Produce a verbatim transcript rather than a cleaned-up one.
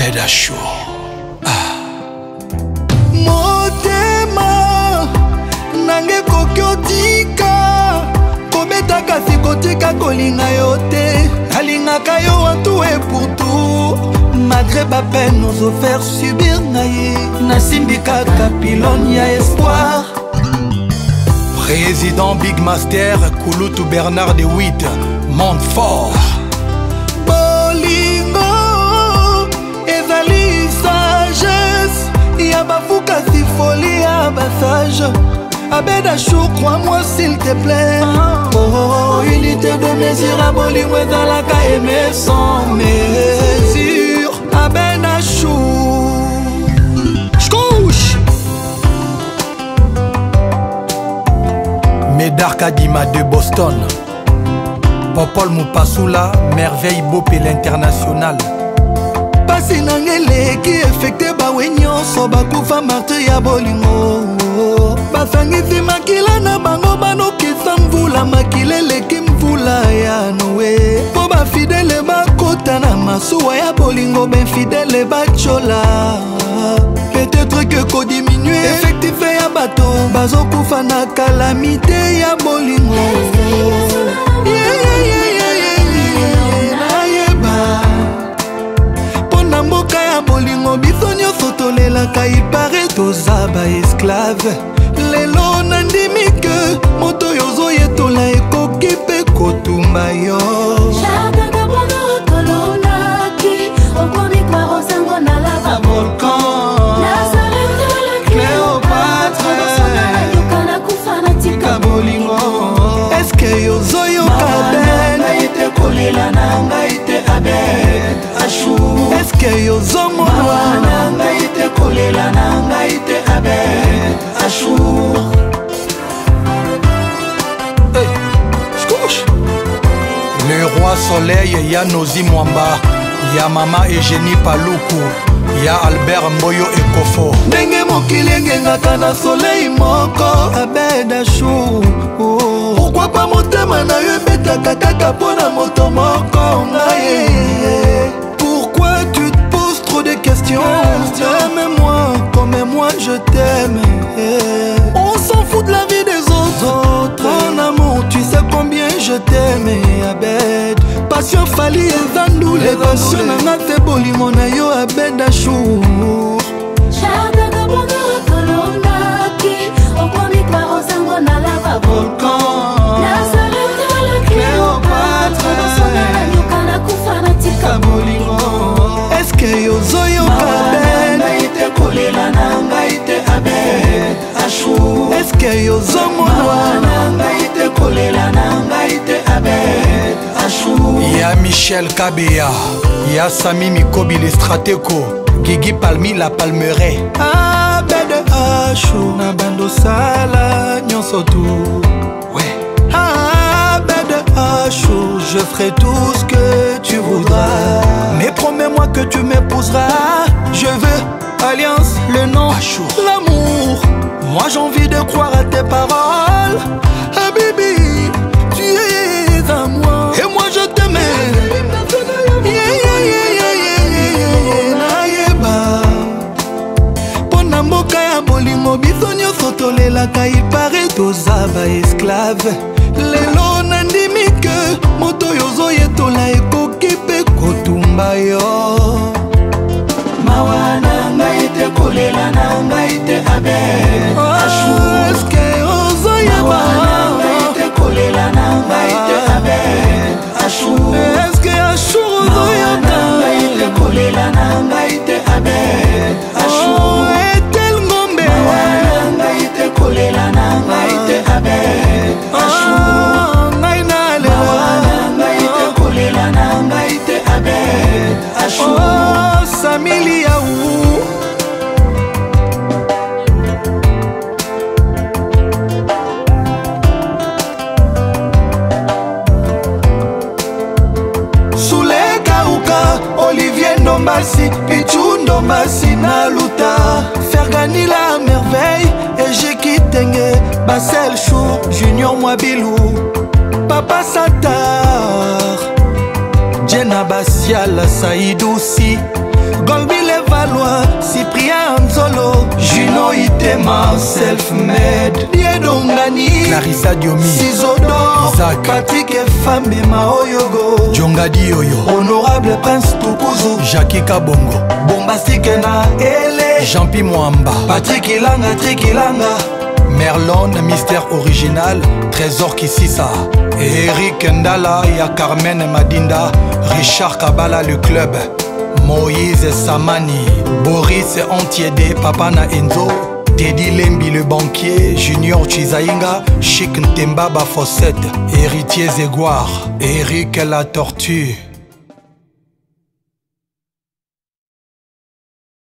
Abed Achou. Motema nange kokiotika kobeta kasi kotika kolinga yo te alingaka yo en tout et pour tout malgré ba peine nous offert subir naye nasimbika kapilon ya espoir. Président Big Master Kouloutou Bernard de Witt Montfort. Bolingo ezali sagesse ya bafuka si folie ya basage. Abed Achou, crois-moi s'il te plaît. Oh, unité de mesure à bolingo ezalaka aimer sans mesure. Abed Achou J'couche Médard Kadima de Boston. Popol Moupassoula, merveille Bopé l'international. pasi nangeleki effecte bawe nyonso bakufa martre ya bolingo. Basangisi makila na bango banokisa mvula makila eleki mvula ya noe. Po bafidele bakota na masuwa ya bolingo benfidele bachola. Peut-être que ko diminue effectif ya bato bazokufa na calamité ya bolingo. Yeah, yeah, yeah, yeah, yeah, yeah. Nayeba pona mboka ya bolingo biso nyonso tolelaka ipare toza ba esclave. Lelo nandimi ke moto yozo yetola ekoki pe kotumba yo. Chakaka bono tolonaki okoni kwa osango na lava volcan. Est-ce que yozo yoka ben naite kolela na ngaite Abed Achou. Est-ce que yozo mwana naite kolela na ngaite Abed Achou. Hey, j'couche. Le roi soleil Yanozi Mwamba, ya mama Eugénie Paluku, ya Albert Mboyo Ekofo. Ndenge mokili engengaka na soleil moko. Abed Achou, pourquoi pas motema na yo ebetaka kaka pona moto moko ngaye. Pourquoi tu te poses trop de questions? Aime-moi comme moi je t'aime. On s'en fout de la vie des autres. En amour tu sais combien je t'aime. Abed passion fali ezandu les passion nanga te bolimo na yo Abed Achou. Chakaka bono tolonaki okoni kwa osango na lava volcan. Est-ce que yozo yoka ben naite kolela na ngaite Abed Achou. Est-ce que yozo mwana naite kolela na ngaite Abed Achou. Ya Michel Kabea, ya Sami Mikobi le Strateko, Guigui Palmi la Palmeraie. Abed Achou na bando sala nyonso tu. Ouais. Abed Achou, je ferai tout ce que tu voudras. Mais promets-moi que tu m'épouseras. Je veux alliance, le nom, l'amour. Moi j'ai envie de croire à tes paroles. Habibi, tu es à moi. Et moi je t'aime. Yeah, yeah, yeah, yeah, yeah, yeah. Nayeba pona mboka ya bolingo biso nyonso tolelaka ipare toza ba esclave. Lelo nandimi ke moto yozo yetola ekoki pe kotumba yo. Mawana ngaite kolela na ngaite Abed Achou. Est-ce que ozo yeba Mawana ngaite kolela na ngaite Abed Achou. Est-ce que Achou ozo yeba ngaite kolela na ngaite Abed Achou. Etel ngombe Mawana ngaite kolela na ngaite Abed Achou. Ngai na lela ngaite kolela na ngaite Abed Achou. Oh Samili ya u Soule Kauka, Olivier Ndombasi, Pichou Ndombasi na luta. Fergani la merveille, et j'ai quitté Basel Chou, Junior Mwabilou, Papa Satar, Jenna Bassi. Martial Saïdoussi, Golbile Valois, Cyprien Anzolo, Juno Itema, Self-Made, Diedongani, Clarissa Diomi, Sizodor, Isaac, Patrick Fambe Maoyogo, Jongadi Yoyo, Honorable Prince Tukuzu, Jackie Kabongo, Bombastique na Ele, Jean-Pi Mwamba, Patrick Ilanga, Trick Ilanga, Merlon, Mystère Original, Trésor Kississa, Eric Ndala, ya Carmen Madinda, Richard Kabala le club, Moïse Samani, Boris Antiede, Papa na Enzo, Teddy Lembi le banquier, Junior Chizainga, Chic Ntemba Bafossette, Héritier Zégoire, Eric la tortue.